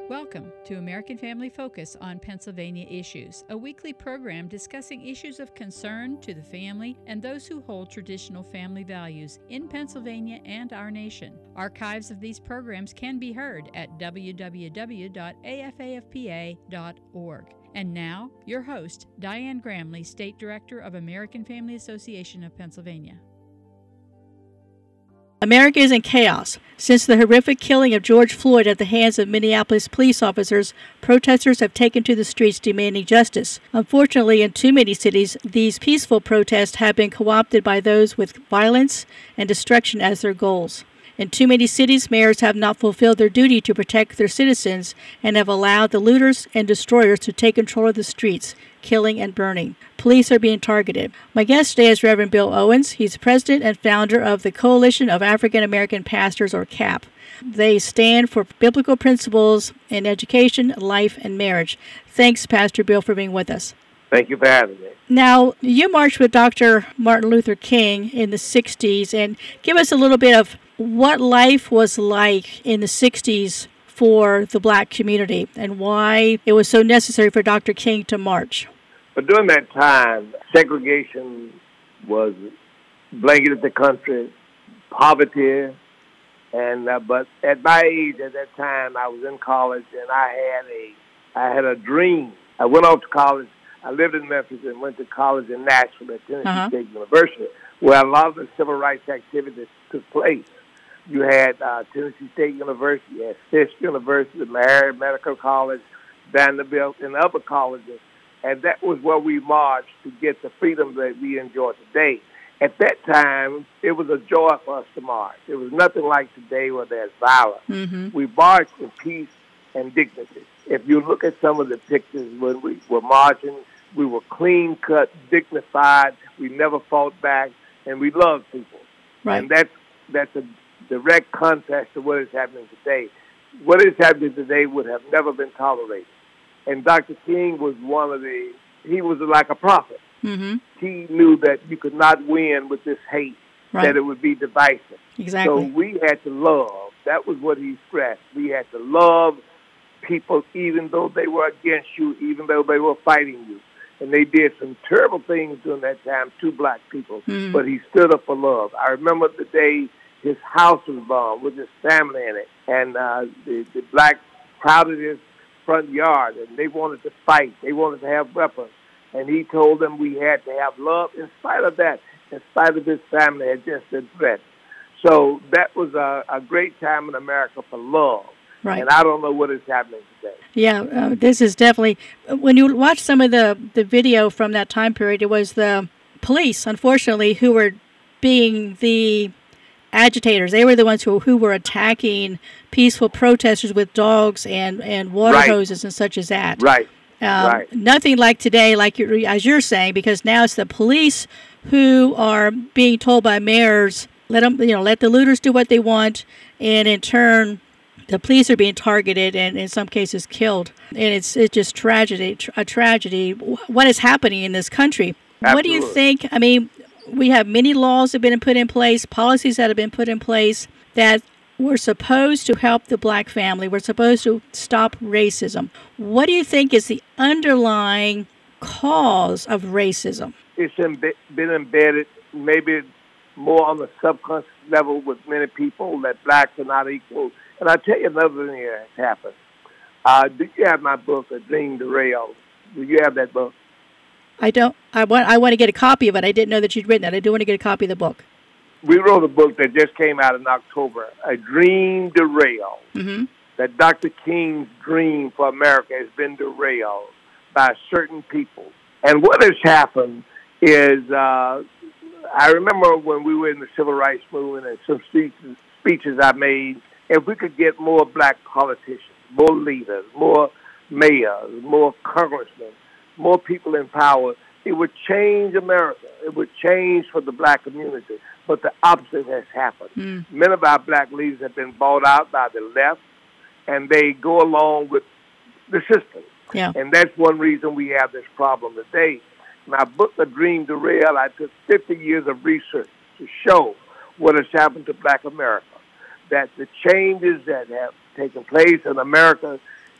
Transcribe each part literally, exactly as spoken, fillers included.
Welcome to American Family Focus on Pennsylvania Issues, a weekly program discussing issues of concern to the family and those who hold traditional family values in Pennsylvania and our nation. Archives of these programs can be heard at w w w dot a f a f p a dot org. And now, your host, Diane Gramley, State Director of American Family Association of Pennsylvania. America is in chaos. Since the horrific killing of George Floyd at the hands of Minneapolis police officers, protesters have taken to the streets demanding justice. Unfortunately, in too many cities, these peaceful protests have been co-opted by those with violence and destruction as their goals. In too many cities, mayors have not fulfilled their duty to protect their citizens and have allowed the looters and destroyers to take control of the streets, killing and burning. Police are being targeted. My guest today is Reverend Bill Owens. He's president and founder of the Coalition of African American Pastors, or C A P. They stand for biblical principles in education, life, and marriage. Thanks, Pastor Bill, for being with us. Thank you for having me. Now, you marched with Doctor Martin Luther King in the sixties, and give us a little bit of what life was like in the sixties for the black community and why it was so necessary for Doctor King to march. But during that time, segregation was blanketed the country, poverty, and uh, but at my age at that time, I was in college and I had a I had a dream. I went off to college. I lived in Memphis and went to college in Nashville at Tennessee uh-huh. State University, where a lot of the civil rights activities took place. You had uh, Tennessee State University, you had Fisk University, Mary Medical College, Vanderbilt, and other colleges. And that was where we marched to get the freedom that we enjoy today. At that time, it was a joy for us to march. It was nothing like today where there's violence. Mm-hmm. We marched in peace and dignity. If you look at some of the pictures when we were marching, we were clean-cut, dignified. We never fought back, and we loved people. Right. And that's that's a direct contrast to what is happening today. What is happening today would have never been tolerated. And Doctor King was one of the, he was like a prophet. Mm-hmm. He knew that you could not win with this hate, right. that it would be divisive. Exactly. So we had to love. That was what he stressed. We had to love people even though they were against you, even though they were fighting you. And they did some terrible things during that time to black people, mm-hmm. but he stood up for love. I remember the day his house was bombed with his family in it, and uh, the, the blacks crowded his front yard, and they wanted to fight. They wanted to have weapons. And he told them we had to have love in spite of that, in spite of his family had just been threatened. So that was a, a great time in America for love. Right. And I don't know what is happening today. Yeah, uh, this is definitely, when you watch some of the, the video from that time period, it was the police, unfortunately, who were being the agitators. They were the ones who who were attacking peaceful protesters with dogs and, and water right. hoses and such as that. Right, um, right. Nothing like today, like you're, as you're saying, because now it's the police who are being told by mayors, let them, you know, let the looters do what they want, and in turn, the police are being targeted and in some cases killed. And it's it's just tragedy, a tragedy. What is happening in this country? Absolutely. What do you think? I mean, we have many laws that have been put in place, policies that have been put in place that were supposed to help the black family. We're supposed to stop racism. What do you think is the underlying cause of racism? It's imbe- been embedded maybe more on the subconscious level with many people that blacks are not equal. And I'll tell you another thing that has happened. Uh, do you have my book, A Dream Derailed? Do you have that book? I don't. I want. I want to get a copy of it. I didn't know that you'd written that. I do want to get a copy of the book. We wrote a book that just came out in October, A Dream Derailed. Mm-hmm. That Doctor King's dream for America has been derailed by certain people. And what has happened is, uh, I remember when we were in the civil rights movement and some speeches, speeches I made, if we could get more black politicians, more leaders, more mayors, more congressmen, more people in power, it would change America. It would change for the black community. But the opposite has happened. Mm. Many of our black leaders have been bought out by the left, and they go along with the system. Yeah. And that's one reason we have this problem today. My book, The Dream Derailed, I took fifty years of research to show what has happened to black America, that the changes that have taken place in America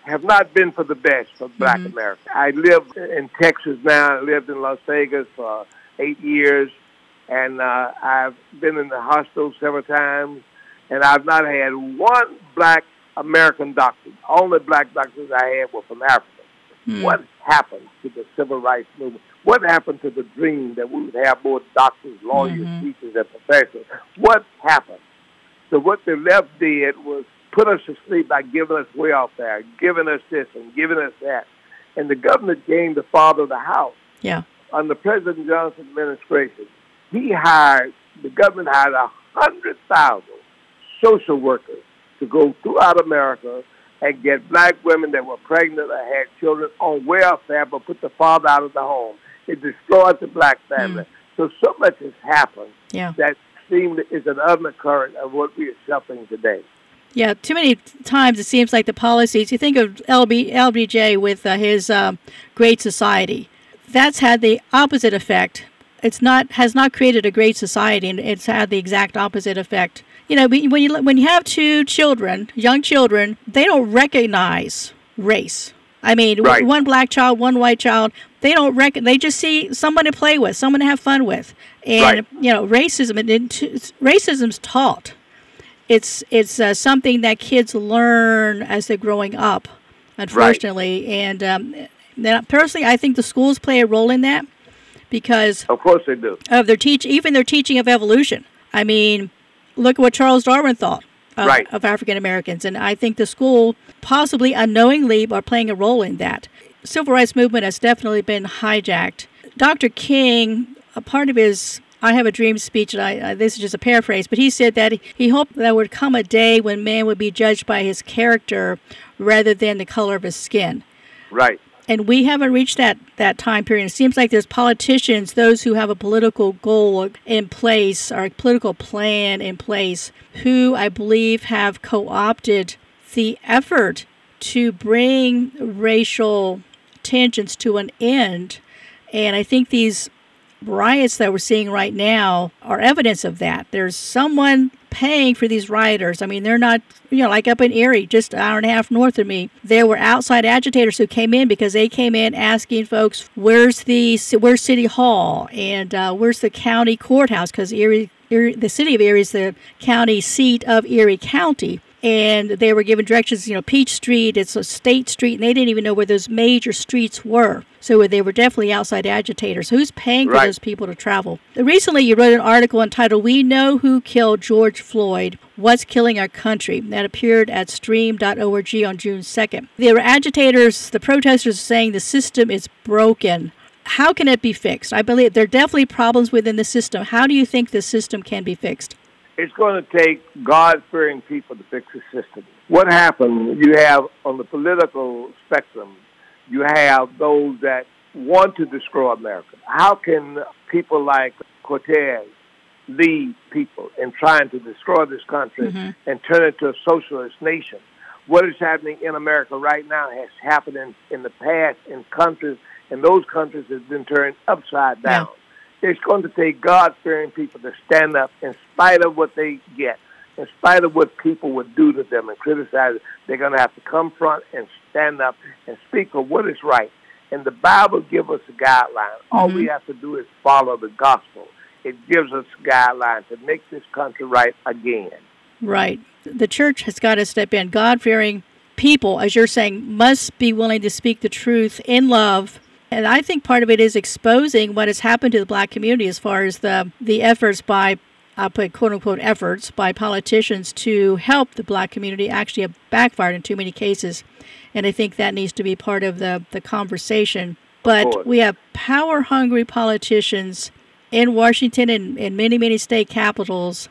have not been for the best for Black mm-hmm. America. I live in Texas now. I lived in Las Vegas for eight years, and uh, I've been in the hospital several times, and I've not had one Black American doctor. Only Black doctors I had were from Africa. Mm. What happened to the civil rights movement? What happened to the dream that we would have more doctors, lawyers, mm-hmm. teachers, and professors? What happened? So what the left did was put us to sleep by giving us welfare, giving us this and giving us that. And the governor became the father of the house. Yeah. Under President Johnson's administration, he hired, the government hired one hundred thousand social workers to go throughout America and get Black women that were pregnant or had children on welfare but put the father out of the home. It destroyed the Black family. Mm. So, so much has happened yeah. that seemed is an undercurrent of what we are suffering today. Yeah, too many times it seems like the policies, you think of L B, L B J with uh, his um, Great Society. That's had the opposite effect. It's not has not created a great society, and it's had the exact opposite effect. You know, when you when you have two children, young children, they don't recognize race. I mean, right. one Black child, one white child, they don't rec- They just see someone to play with, someone to have fun with, and right. you know, racism. Racism's taught. It's it's uh, something that kids learn as they're growing up, unfortunately. Right. And um, now, personally, I think the schools play a role in that because of course they do. Of their teach, even their teaching of evolution. I mean, look at what Charles Darwin thought of, right. of African Americans, and I think the school possibly unknowingly are playing a role in that. Civil rights movement has definitely been hijacked. Doctor King, a part of his I Have a Dream speech, and I, uh, this is just a paraphrase, but he said that he hoped there would come a day when man would be judged by his character rather than the color of his skin. Right. And we haven't reached that, that time period. It seems like there's politicians, those who have a political goal in place or a political plan in place, who I believe have co-opted the effort to bring racial tensions to an end. And I think these riots that we're seeing right now are evidence of that. There's someone paying for these rioters. I mean, they're not, you know, like up in Erie, just an hour and a half north of me, there were outside agitators who came in because they came in asking folks, where's the where's City Hall and uh, where's the county courthouse? Because Erie, Erie, the city of Erie is the county seat of Erie County. And they were given directions, you know, Peach Street, it's a state street, and they didn't even know where those major streets were. So they were definitely outside agitators. Who's paying for right. those people to travel? Recently, you wrote an article entitled, We Know Who Killed George Floyd, What's Killing Our Country? That appeared at stream dot org on June second. There were agitators, the protesters saying the system is broken. How can it be fixed? I believe there are definitely problems within the system. How do you think the system can be fixed? It's going to take God-fearing people to fix the system. What happened, you have on the political spectrum, you have those that want to destroy America. How can people like Cortez lead people in trying to destroy this country mm-hmm. and turn it into a socialist nation? What is happening in America right now has happened in, in the past in countries, and those countries have been turned upside down. Yeah. It's going to take God-fearing people to stand up in spite of what they get, in spite of what people would do to them and criticize it. They're going to have to come front and stand up and speak for what is right. And the Bible gives us a guideline. Mm-hmm. All we have to do is follow the gospel. It gives us a guideline to make this country right again. Right. The church has got to step in. God-fearing people, as you're saying, must be willing to speak the truth in love. And I think part of it is exposing what has happened to the Black community as far as the, the efforts by, I'll put quote-unquote efforts, by politicians to help the Black community actually have backfired in too many cases. And I think that needs to be part of the, the conversation. But we have power-hungry politicians in Washington and in many, many state capitals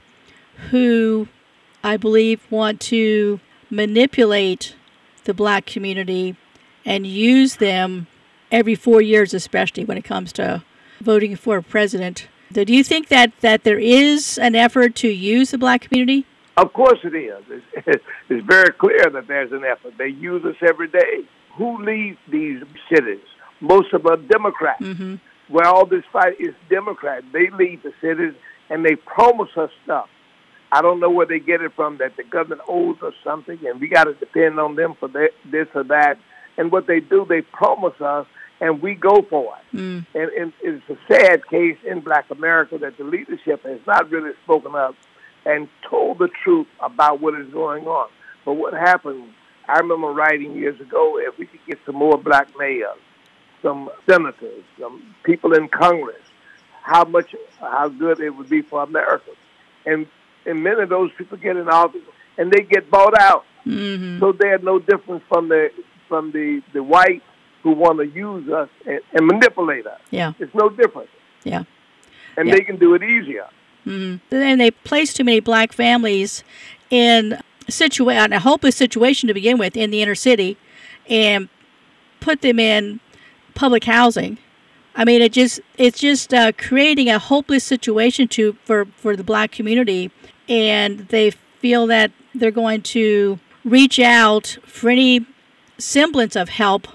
who I believe want to manipulate the Black community and use them every four years, especially when it comes to voting for a president. Do you think that, that there is an effort to use the Black community? Of course it is. It's, it's very clear that there's an effort. They use us every day. Who leads these cities? Most of them are Democrats. Mm-hmm. Where all this fight is Democrats. They lead the cities, and they promise us stuff. I don't know where they get it from, that the government owes us something, and we got to depend on them for that, this or that. And what they do, they promise us, and we go for it. Mm. And, and it's a sad case in Black America that the leadership has not really spoken up and told the truth about what is going on. But what happened, I remember writing years ago, if we could get some more black mayors, some senators, some people in Congress, how much, how good it would be for America. And, and many of those people get in office, and they get bought out. Mm-hmm. So they're no different from the from the, the whites who want to use us and, and manipulate us. Yeah. It's no different. Yeah. And yeah. they can do it easier. Mm-hmm. And they place too many black families in situa- a hopeless situation to begin with in the inner city and put them in public housing. I mean, it just it's just uh, creating a hopeless situation to for, for the black community, and they feel that they're going to reach out for any semblance of help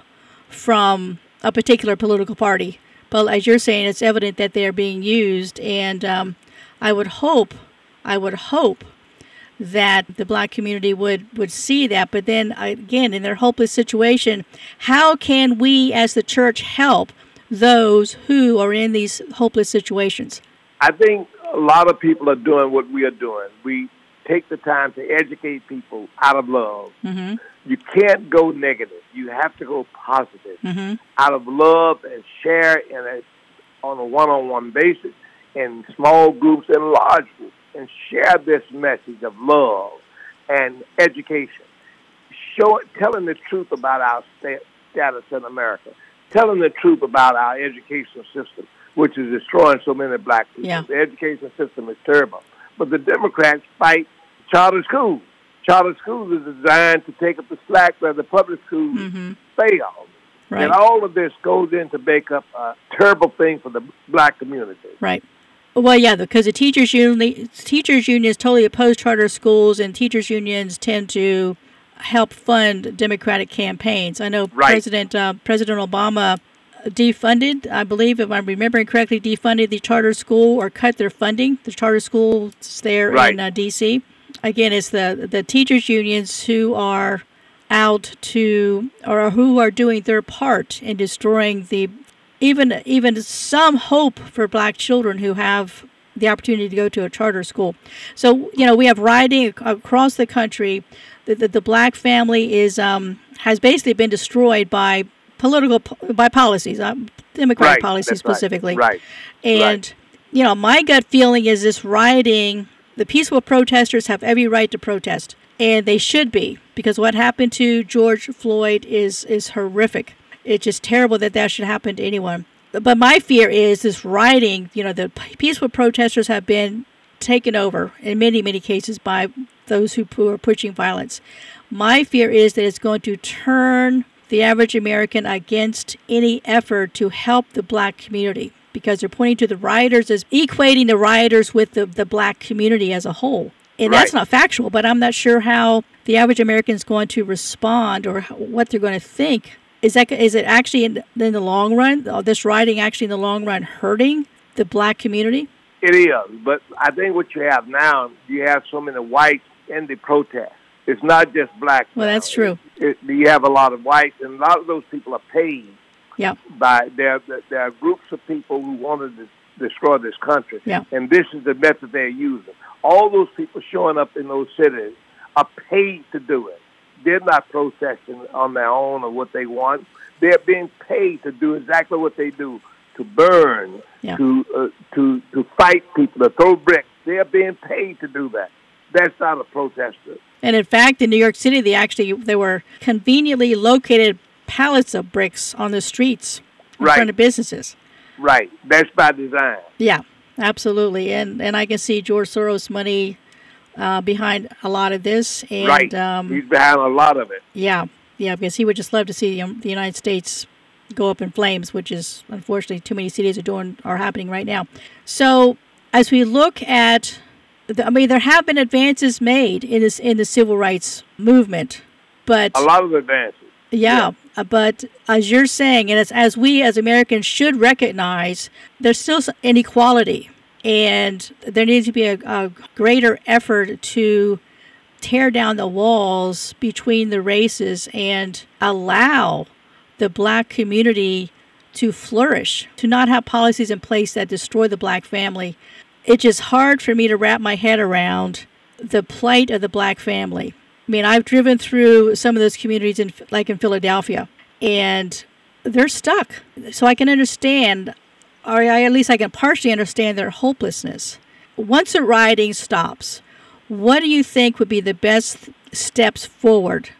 from a particular political party. But as you're saying, it's evident that they're being used, and um, I would hope, I would hope that the black community would, would see that. But then, again, in their hopeless situation, how can we as the church help those who are in these hopeless situations? I think a lot of people are doing what we are doing. We take the time to educate people out of love. Mm-hmm. You can't go negative. You have to go positive. Mm-hmm. Out of love and share in a, on a one-on-one basis, in small groups and large groups, and share this message of love and education. Show, telling the truth about our st- status in America. Telling the truth about our education system, which is destroying so many black people. Yeah. The education system is terrible. But the Democrats fight charter schools. Charter schools is designed to take up the slack where the public schools mm-hmm. fail. Right. And all of this goes in to make up a terrible thing for the black community. Right. Well, yeah, because the teachers union, teachers unions totally oppose charter schools, and teachers unions tend to help fund Democratic campaigns. I know right. President uh, President Obama defunded, I believe, if I'm remembering correctly, defunded the charter school or cut their funding. The charter schools there right. in uh, D C Again, it's the the teachers unions who are out to, or who are doing their part in destroying the even even some hope for black children who have the opportunity to go to a charter school. So, you know, we have rioting across the country. The, the, the black family is um, has basically been destroyed by political by policies, uh, Democratic right. policies That's specifically. Right. And right. you know, my gut feeling is this rioting. The peaceful protesters have every right to protest, and they should be, because what happened to George Floyd is is horrific. It's just terrible that that should happen to anyone. But my fear is this rioting. You know, the peaceful protesters have been taken over in many, many cases by those who, who are pushing violence. My fear is that it's going to turn the average American against any effort to help the black community, because they're pointing to the rioters as equating the rioters with the, the black community as a whole. And right. that's not factual, but I'm not sure how the average American is going to respond or how, what they're going to think. Is that is it actually in, in the long run, this rioting actually in the long run hurting the black community? It is, but I think what you have now, you have so many whites in the protest. It's not just blacks. Well, now. that's true. It, it, you have a lot of whites, and a lot of those people are paid. Yeah. By there, there are groups of people who want to destroy this country, yeah. and this is the method they're using. All those people showing up in those cities are paid to do it. They're not protesting on their own or what they want. They're being paid to do exactly what they do, to burn, yeah. to uh, to to fight people, to throw bricks. They're being paid to do that. That's not a protester. And in fact, in New York City, they actually they were conveniently located pallets of bricks on the streets in right. front of businesses. Right. That's by design. Yeah, absolutely. And and I can see George Soros' money uh, behind a lot of this. And, right. Um, He's behind a lot of it. Yeah. Yeah, because he would just love to see the, the United States go up in flames, which is unfortunately too many cities are doing are happening right now. So as we look at, the, I mean, there have been advances made in this in the civil rights movement, but a lot of advances. Yeah, yeah. But as you're saying, and as as we as Americans should recognize, there's still inequality And there needs to be a, a greater effort to tear down the walls between the races and allow the black community to flourish, to not have policies in place that destroy the black family. It's just hard for me to wrap my head around the plight of the black family. I mean, I've driven through some of those communities, in, like in Philadelphia, and they're stuck. So I can understand, or I, at least I can partially understand their hopelessness. Once the rioting stops, what do you think would be the best steps forward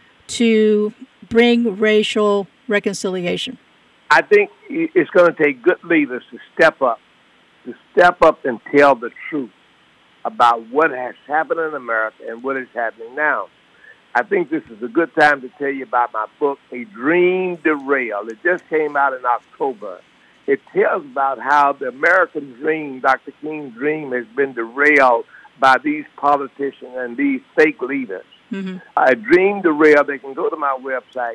to bring racial reconciliation? I think it's going to take good leaders to step up, to step up and tell the truth about what has happened in America and what is happening now. I think this is a good time to tell you about my book, A Dream Derailed. It just came out in October. It tells about how the American dream, Doctor King's dream, has been derailed by these politicians and these fake leaders. Mm-hmm. A Dream Derailed, they can go to my website,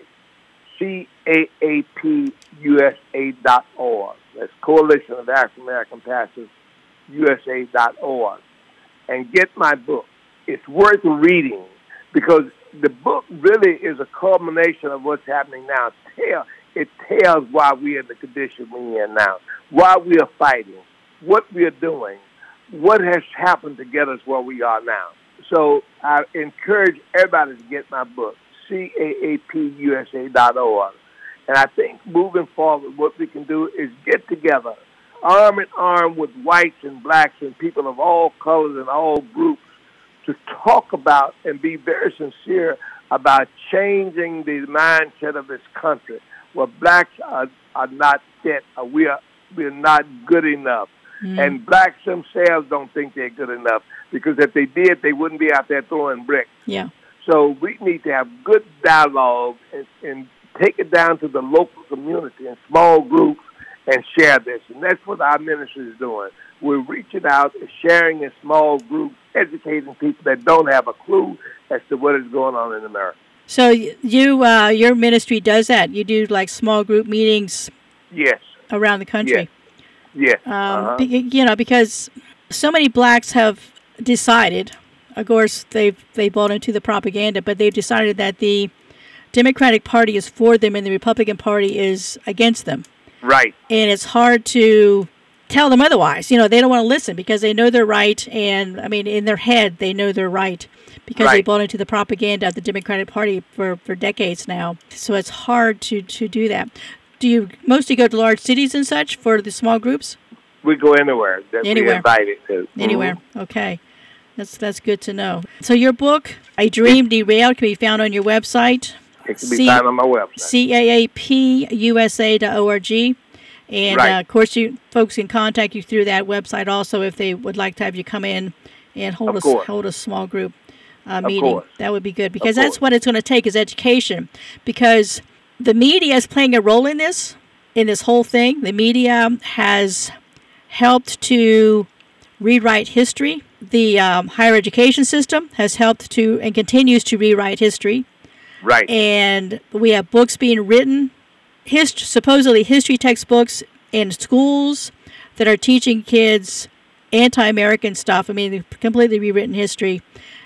C A A P U S A dot org. That's Coalition of African American Pastors U S A dot org. And get my book. It's worth reading because the book really is a culmination of what's happening now. Tell, it tells why we're in the condition we're in now, why we are fighting, what we are doing, what has happened to get us where we are now. So I encourage everybody to get my book, C A A P U S A dot org. And I think moving forward, what we can do is get together, arm in arm with whites and blacks and people of all colors and all groups, to talk about and be very sincere about changing the mindset of this country, where blacks are, are not fit, or we are we are not good enough. Mm. And blacks themselves don't think they're good enough, because if they did, they wouldn't be out there throwing bricks. Yeah. So we need to have good dialogue and, and take it down to the local community in small groups and share this. And that's what our ministry is doing. We're reaching out and sharing in small groups, educating people that don't have a clue as to what is going on in America. So you, uh, your ministry does that? You do like small group meetings? Yes. Around the country? Yes. yes. Um, uh-huh. be, you know, because so many blacks have decided, of course, they've they bought into the propaganda, but they've decided that the Democratic Party is for them and the Republican Party is against them. Right. And it's hard to tell them otherwise. You know, they don't want to listen because they know they're right. And, I mean, in their head, they know they're right because right. they bought into the propaganda of the Democratic Party for, for decades now. So it's hard to, to do that. Do you mostly go to large cities and such for the small groups? We go anywhere that anywhere. we're invited to. Anywhere. Mm-hmm. Okay. That's that's good to know. So your book, A Dream Derailed, can be found on your website. It can be C- found on my website. C A A P U S A dot org. And, right. uh, of course, you folks can contact you through that website also if they would like to have you come in and hold, a, hold a small group uh, meeting. That would be good because that's what it's going to take is education. Because the media is playing a role in this, in this whole thing. The media has helped to rewrite history. The um, higher education system has helped to and continues to rewrite history. Right. And we have books being written, hist- supposedly history textbooks in schools that are teaching kids anti-American stuff. I mean, completely rewritten history.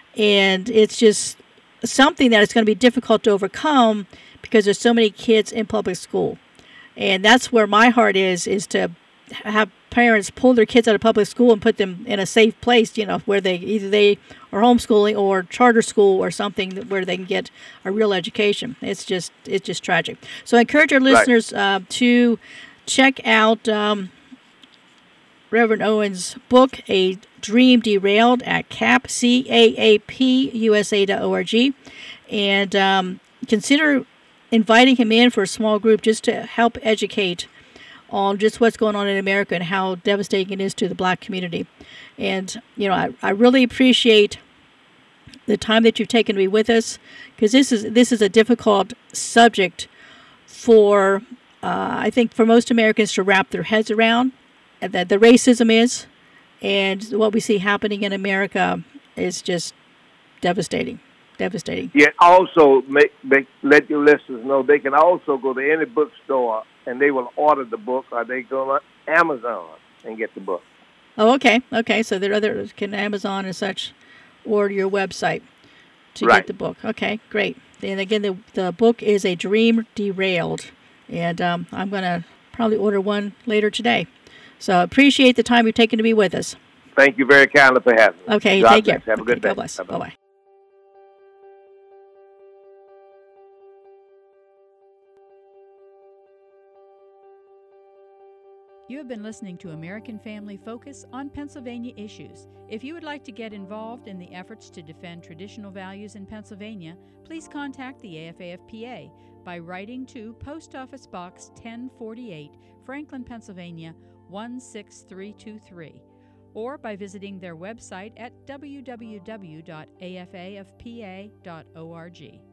And it's just something that is going to be difficult to overcome because there's so many kids in public school. And that's where my heart is, is to have parents pull their kids out of public school and put them in a safe place, you know, where they either they are homeschooling or charter school or something where they can get a real education. It's just it's just tragic. So I encourage our listeners right. uh, to check out um, Reverend Owen's book, A Dream Derailed, at C A P, C A A P U S A dot org, and um, consider inviting him in for a small group just to help educate on just what's going on in America and how devastating it is to the black community. And, you know, I, I really appreciate the time that you've taken to be with us, because this is this is a difficult subject for, uh, I think, for most Americans to wrap their heads around, that the racism is, and what we see happening in America is just devastating. Devastating. Yet also make, make let your listeners know they can also go to any bookstore and they will order the book, or they go on Amazon and get the book. Oh, okay. Okay. So there are other, can Amazon and such, or your website to Right. get the book. Okay, great. And again, the the book is A Dream Derailed, and um, I'm going to probably order one later today. So appreciate the time you've taken to be with us. Thank you very kindly for having me. Okay, God take bless. care. Have a good Okay, day. God bless. Bye-bye. Bye-bye. You have been listening to American Family Focus on Pennsylvania issues. If you would like to get involved in the efforts to defend traditional values in Pennsylvania, please contact the A F A F P A by writing to Post Office Box ten forty-eight, Franklin, Pennsylvania one six three two three, or by visiting their website at w w w dot a f a f p a dot org.